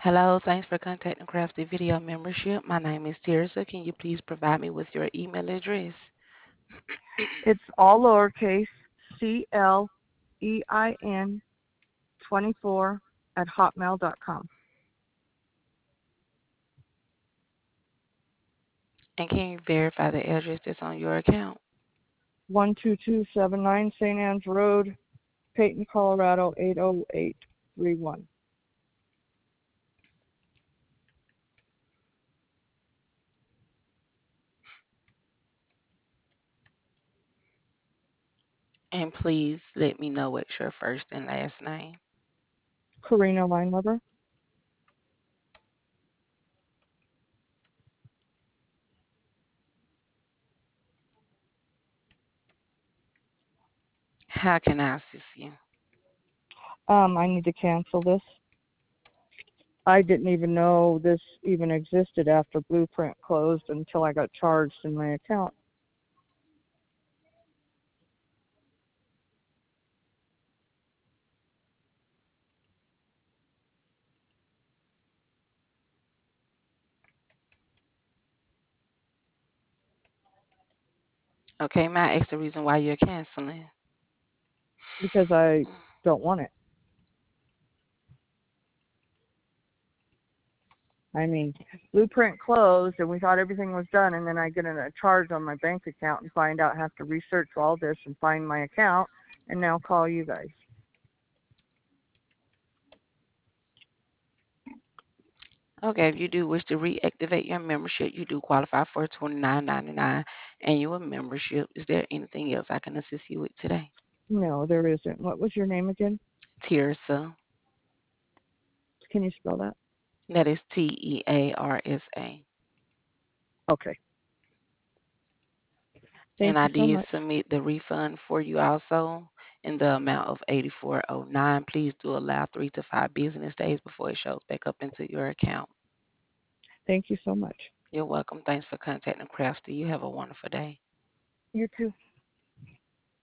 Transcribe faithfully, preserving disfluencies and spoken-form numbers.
Hello, thanks for contacting Crafty Video Membership. My name is Tirsa. Can you please provide me with your email address? It's all lowercase, C L E I N twenty-four at hotmail dot com. And can you verify the address that's on your account? one two two seven nine Saint Anne's Road, Peyton, Colorado eight oh eight three one. And please let me know what's your first and last name. Karina Weinweber. How can I assist you? Um, I need to cancel this. I didn't even know this even existed after Blueprint closed until I got charged in my account. Okay, may I ask the reason why you're canceling? Because I don't want it. I mean, Blueprint closed and we thought everything was done, and then I get a charge on my bank account and find out, have to research all this and find my account, and now call you guys. Okay, if you do wish to reactivate your membership, you do qualify for twenty-nine ninety-nine annual membership. Is there anything else I can assist you with today? No, there isn't. What was your name again? Tirsa. Can you spell that? That is T E A R S A. Okay. And Thank I you so did much. submit the refund for you also in the amount of eighty-four oh nine. Please do allow three to five business days before it shows back up into your account. Thank you so much. You're welcome. Thanks for contacting Crafty. You have a wonderful day. You too.